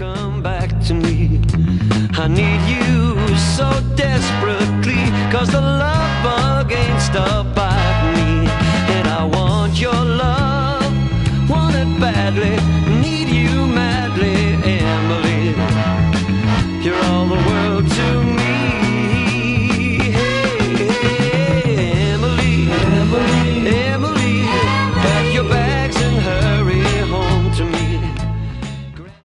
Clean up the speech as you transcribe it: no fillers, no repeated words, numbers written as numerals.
come back to me. I need you so desperately, 'cause the love bug ain't stopped